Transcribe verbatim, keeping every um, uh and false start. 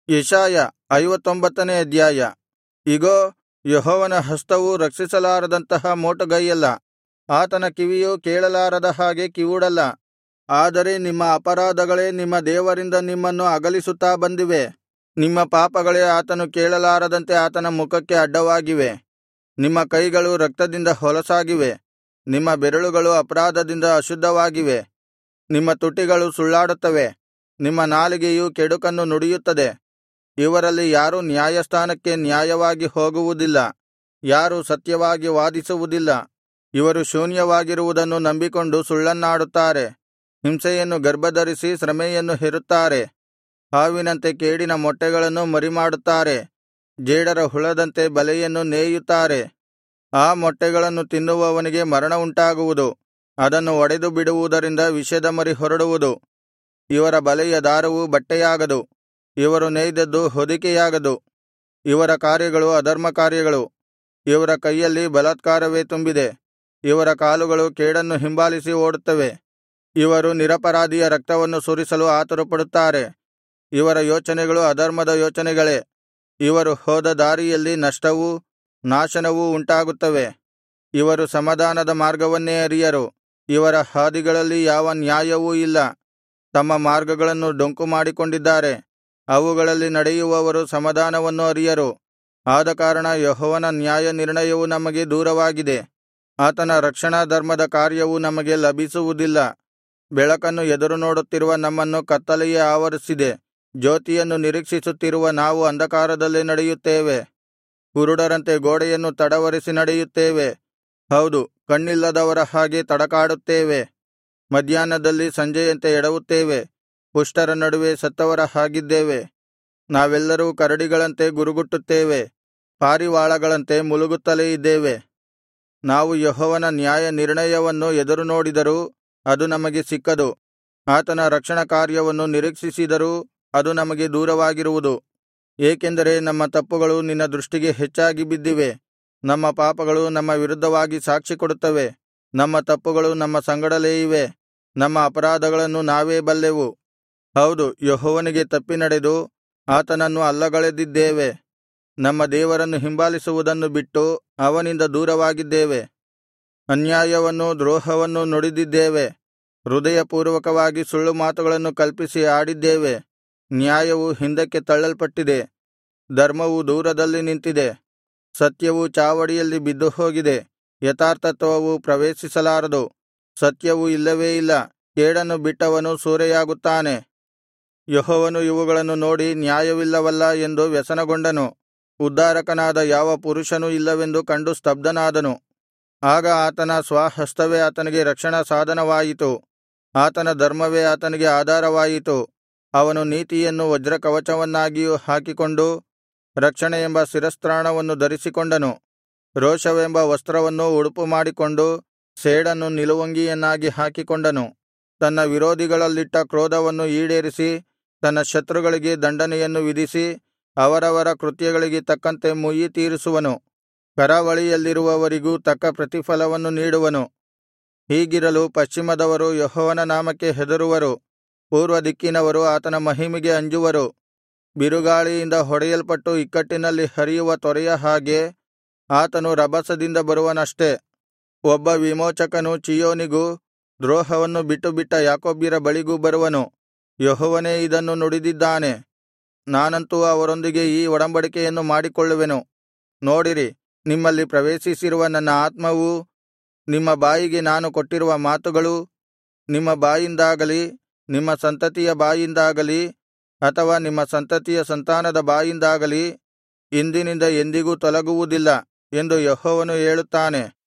ಯೆಶಾಯ ಐವತ್ತೊಂಬತ್ತನೇ ಅಧ್ಯಾಯ. ಇಗೋ, ಯೆಹೋವನ ಹಸ್ತವು ರಕ್ಷಿಸಲಾರದಂತಹ ಮೋಟುಗೈಯಲ್ಲ, ಆತನ ಕಿವಿಯು ಕೇಳಲಾರದ ಹಾಗೆ ಕಿವುಡಲ್ಲ. ಆದರೆ ನಿಮ್ಮ ಅಪರಾಧಗಳೇ ನಿಮ್ಮ ದೇವರಿಂದ ನಿಮ್ಮನ್ನು ಅಗಲಿಸುತ್ತಾ ಬಂದಿವೆ. ನಿಮ್ಮ ಪಾಪಗಳೇ ಆತನು ಕೇಳಲಾರದಂತೆ ಆತನ ಮುಖಕ್ಕೆ ಅಡ್ಡವಾಗಿವೆ. ನಿಮ್ಮ ಕೈಗಳು ರಕ್ತದಿಂದ ಹೊಲಸಾಗಿವೆ, ನಿಮ್ಮ ಬೆರಳುಗಳು ಅಪರಾಧದಿಂದ ಅಶುದ್ಧವಾಗಿವೆ. ನಿಮ್ಮ ತುಟಿಗಳು ಸುಳ್ಳಾಡುತ್ತವೆ, ನಿಮ್ಮ ನಾಲಿಗೆಯು ಕೆಡುಕನ್ನು ನುಡಿಯುತ್ತದೆ. ಇವರಲ್ಲಿ ಯಾರೂ ನ್ಯಾಯಸ್ಥಾನಕ್ಕೆ ನ್ಯಾಯವಾಗಿ ಹೋಗುವುದಿಲ್ಲ, ಯಾರೂ ಸತ್ಯವಾಗಿ ವಾದಿಸುವುದಿಲ್ಲ. ಇವರು ಶೂನ್ಯವಾಗಿರುವುದನ್ನು ನಂಬಿಕೊಂಡು ಸುಳ್ಳನ್ನಾಡುತ್ತಾರೆ. ಹಿಂಸೆಯನ್ನು ಗರ್ಭಧರಿಸಿ ಶ್ರಮೆಯನ್ನು ಹೆರುತ್ತಾರೆ. ಹಾವಿನಂತೆ ಕೇಡಿನ ಮೊಟ್ಟೆಗಳನ್ನು ಮರಿಮಾಡುತ್ತಾರೆ, ಜೇಡರ ಹುಳದಂತೆ ಬಲೆಯನ್ನು ನೇಯುತ್ತಾರೆ. ಆ ಮೊಟ್ಟೆಗಳನ್ನು ತಿನ್ನುವವನಿಗೆ ಮರಣ ಉಂಟಾಗುವುದು, ಅದನ್ನು ಒಡೆದು ಬಿಡುವುದರಿಂದ ವಿಷದ ಮರಿ ಹೊರಡುವುದು. ಇವರ ಬಲೆಯ ದಾರವು ಬಟ್ಟೆಯಾಗದು, ಇವರು ನೇಯ್ದದ್ದು ಹೊದಿಕೆಯಾಗದು. ಇವರ ಕಾರ್ಯಗಳು ಅಧರ್ಮ ಕಾರ್ಯಗಳು, ಇವರ ಕೈಯಲ್ಲಿ ಬಲಾತ್ಕಾರವೇ ತುಂಬಿದೆ. ಇವರ ಕಾಲುಗಳು ಕೇಡನ್ನು ಹಿಂಬಾಲಿಸಿ ಓಡುತ್ತವೆ. ಇವರು ನಿರಪರಾಧಿಯ ರಕ್ತವನ್ನು ಸುರಿಸಲು ಆತುರಪಡುತ್ತಾರೆ. ಇವರ ಯೋಚನೆಗಳು ಅಧರ್ಮದ ಯೋಚನೆಗಳೇ. ಇವರು ಹೋದ ದಾರಿಯಲ್ಲಿ ನಷ್ಟವೂ ನಾಶನವೂ ಉಂಟಾಗುತ್ತವೆ. ಇವರು ಸಮಾಧಾನದ ಮಾರ್ಗವನ್ನೇ ಅರಿಯರು, ಇವರ ಹಾದಿಗಳಲ್ಲಿ ಯಾವ ನ್ಯಾಯವೂ ಇಲ್ಲ. ತಮ್ಮ ಮಾರ್ಗಗಳನ್ನು ಡೊಂಕು ಮಾಡಿಕೊಂಡಿದ್ದಾರೆ, ಅವುಗಳಲ್ಲಿ ನಡೆಯುವವರು ಸಮಾಧಾನವನ್ನು ಅರಿಯರು. ಆದಕಾರಣ ಯೆಹೋವನ ನ್ಯಾಯ ನಿರ್ಣಯವು ನಮಗೆ ದೂರವಾಗಿದೆ, ಆತನ ರಕ್ಷಣಾ ಧರ್ಮದ ಕಾರ್ಯವು ನಮಗೆ ಲಭಿಸುವುದಿಲ್ಲ. ಬೆಳಕನ್ನು ಎದುರುನೋಡುತ್ತಿರುವ ನಮ್ಮನ್ನು ಕತ್ತಲೆಯೇ ಆವರಿಸಿದೆ. ಜ್ಯೋತಿಯನ್ನು ನಿರೀಕ್ಷಿಸುತ್ತಿರುವ ನಾವು ಅಂಧಕಾರದಲ್ಲೇ ನಡೆಯುತ್ತೇವೆ. ಕುರುಡರಂತೆ ಗೋಡೆಯನ್ನು ತಡವರಿಸಿ ನಡೆಯುತ್ತೇವೆ. ಹೌದು, ಕಣ್ಣಿಲ್ಲದವರ ಹಾಗೆ ತಡಕಾಡುತ್ತೇವೆ. ಮಧ್ಯಾಹ್ನದಲ್ಲಿ ಸಂಜೆಯಂತೆ ಎಡವುತ್ತೇವೆ, ಪುಷ್ಟರ ನಡುವೆ ಸತ್ತವರ ಹಾಗಿದ್ದೇವೆ. ನಾವೆಲ್ಲರೂ ಕರಡಿಗಳಂತೆ ಗುರುಗುಟ್ಟುತ್ತೇವೆ, ಪಾರಿವಾಳಗಳಂತೆ ಮುಲುಗುತ್ತಲೇ ಇದ್ದೇವೆ. ನಾವು ಯೆಹೋವನ ನ್ಯಾಯ ನಿರ್ಣಯವನ್ನು ಎದುರುನೋಡಿದರೂ ಅದು ನಮಗೆ ಸಿಕ್ಕದು, ಆತನ ರಕ್ಷಣಾ ಕಾರ್ಯವನ್ನು ನಿರೀಕ್ಷಿಸಿದರೂ ಅದು ನಮಗೆ ದೂರವಾಗಿರುವುದು. ಏಕೆಂದರೆ ನಮ್ಮ ತಪ್ಪುಗಳು ನಿನ್ನ ದೃಷ್ಟಿಗೆ ಹೆಚ್ಚಾಗಿ ಬಿದ್ದಿವೆ, ನಮ್ಮ ಪಾಪಗಳು ನಮ್ಮ ವಿರುದ್ಧವಾಗಿ ಸಾಕ್ಷಿಕೊಡುತ್ತವೆ. ನಮ್ಮ ತಪ್ಪುಗಳು ನಮ್ಮ ಸಂಗಡಲೇ ಇವೆ, ನಮ್ಮ ಅಪರಾಧಗಳನ್ನು ನಾವೇ ಬಲ್ಲೆವು. ಹೌದು, ಯೆಹೋವನಿಗೆ ತಪ್ಪಿ ನಡೆದು ಆತನನ್ನು ಅಲ್ಲಗಳೆದಿದ್ದೇವೆ. ನಮ್ಮ ದೇವರನ್ನು ಹಿಂಬಾಲಿಸುವುದನ್ನು ಬಿಟ್ಟು ಅವನಿಂದ ದೂರವಾಗಿದ್ದೇವೆ. ಅನ್ಯಾಯವನ್ನೂ ದ್ರೋಹವನ್ನೂ ನುಡಿದಿದ್ದೇವೆ, ಹೃದಯಪೂರ್ವಕವಾಗಿ ಸುಳ್ಳು ಮಾತುಗಳನ್ನು ಕಲ್ಪಿಸಿ ಆಡಿದ್ದೇವೆ. ನ್ಯಾಯವು ಹಿಂದಕ್ಕೆ ತಳ್ಳಲ್ಪಟ್ಟಿದೆ, ಧರ್ಮವು ದೂರದಲ್ಲಿ ನಿಂತಿದೆ. ಸತ್ಯವು ಚಾವಡಿಯಲ್ಲಿ ಬಿದ್ದುಹೋಗಿದೆ, ಯಥಾರ್ಥತ್ವವು ಪ್ರವೇಶಿಸಲಾರದು. ಸತ್ಯವು ಇಲ್ಲವೇ ಇಲ್ಲ, ಕೇಡನ್ನು ಬಿಟ್ಟವನು ಸೂರೆಯಾಗುತ್ತಾನೆ. ಯೆಹೋವನು ಇವುಗಳನ್ನು ನೋಡಿ ನ್ಯಾಯವಿಲ್ಲವಲ್ಲಾ ಎಂದು ವ್ಯಸನಗೊಂಡನು. ಉದ್ಧಾರಕನಾದ ಯಾವ ಪುರುಷನೂ ಇಲ್ಲವೆಂದು ಕಂಡು ಸ್ತಬ್ಧನಾದನು. ಆಗ ಆತನ ಸ್ವಹಸ್ತವೇ ಆತನಿಗೆ ರಕ್ಷಣಾ ಸಾಧನವಾಯಿತು, ಆತನ ಧರ್ಮವೇ ಆತನಿಗೆ ಆಧಾರವಾಯಿತು. ಅವನು ನೀತಿಯನ್ನು ವಜ್ರಕವಚವನ್ನಾಗಿಯೂ ಹಾಕಿಕೊಂಡು ರಕ್ಷಣೆಯೆಂಬ ಶಿರಸ್ತ್ರಾಣವನ್ನು ಧರಿಸಿಕೊಂಡನು. ರೋಷವೆಂಬ ವಸ್ತ್ರವನ್ನು ಉಡುಪು ಮಾಡಿಕೊಂಡು ಸೇಡನ್ನು ನಿಲುವಂಗಿಯನ್ನಾಗಿ ಹಾಕಿಕೊಂಡನು. ತನ್ನ ವಿರೋಧಿಗಳಲ್ಲಿಟ್ಟ ಕ್ರೋಧವನ್ನು ಈಡೇರಿಸಿ ತನ್ನ ಶತ್ರುಗಳಿಗೆ ದಂಡನೆಯನ್ನು ವಿಧಿಸಿ ಅವರವರ ಕೃತ್ಯಗಳಿಗೆ ತಕ್ಕಂತೆ ಮುಯ್ಯಿ ತೀರಿಸುವನು. ಕರಾವಳಿಯಲ್ಲಿರುವವರಿಗೂ ತಕ್ಕ ಪ್ರತಿಫಲವನ್ನು ನೀಡುವನು. ಹೀಗಿರಲು ಪಶ್ಚಿಮದವರು ಯೆಹೋವನ ನಾಮಕ್ಕೆ ಹೆದರುವರು, ಪೂರ್ವ ದಿಕ್ಕಿನವರು ಆತನ ಮಹಿಮೆಗೆ ಅಂಜುವರು. ಬಿರುಗಾಳಿಯಿಂದ ಹೊಡೆಯಲ್ಪಟ್ಟು ಇಕ್ಕಟ್ಟಿನಲ್ಲಿ ಹರಿಯುವ ತೊರೆಯ ಹಾಗೆ ಆತನು ರಭಸದಿಂದ ಬರುವನಷ್ಟೆ. ಒಬ್ಬ ವಿಮೋಚಕನು ಚೀಯೋನಿಗೂ ದ್ರೋಹವನ್ನು ಬಿಟ್ಟುಬಿಟ್ಟ ಯಾಕೋಬ್ಯರ ಬಳಿಗೂ ಬರುವನು. ಯೆಹೋವನೇ ಇದನ್ನು ನುಡಿದಿದ್ದಾನೆ. ನಾನಂತೂ ಅವರೊಂದಿಗೆ ಈ ಒಡಂಬಡಿಕೆಯನ್ನು ಮಾಡಿಕೊಳ್ಳುವೆನು. ನೋಡಿರಿ, ನಿಮ್ಮಲ್ಲಿ ಪ್ರವೇಶಿಸಿರುವ ನನ್ನ ಆತ್ಮವೂ ನಿಮ್ಮ ಬಾಯಿಗೆ ನಾನು ಕೊಟ್ಟಿರುವ ಮಾತುಗಳೂ ನಿಮ್ಮ ಬಾಯಿಂದಾಗಲಿ ನಿಮ್ಮ ಸಂತತಿಯ ಬಾಯಿಂದಾಗಲಿ ಅಥವಾ ನಿಮ್ಮ ಸಂತತಿಯ ಸಂತಾನದ ಬಾಯಿಂದಾಗಲಿ ಇಂದಿನಿಂದ ಎಂದಿಗೂ ತೊಲಗುವುದಿಲ್ಲ ಎಂದು ಯೆಹೋವನು ಹೇಳುತ್ತಾನೆ.